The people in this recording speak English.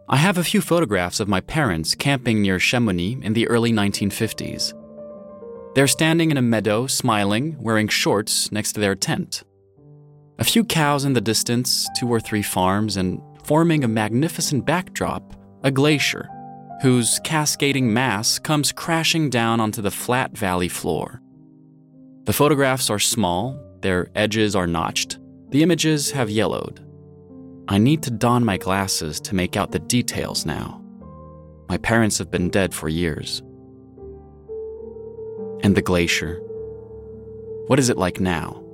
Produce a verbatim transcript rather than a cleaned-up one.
I have a few photographs of my parents camping near Chamonix in the early nineteen fifties. They're standing in a meadow, smiling, wearing shorts next to their tent. A few cows in the distance, two or three farms, and forming a magnificent backdrop, a glacier, whose cascading mass comes crashing down onto the flat valley floor. The photographs are small, their edges are notched, the images have yellowed. I need to don my glasses to make out the details now. My parents have been dead for years. And the glacier. What is it like now?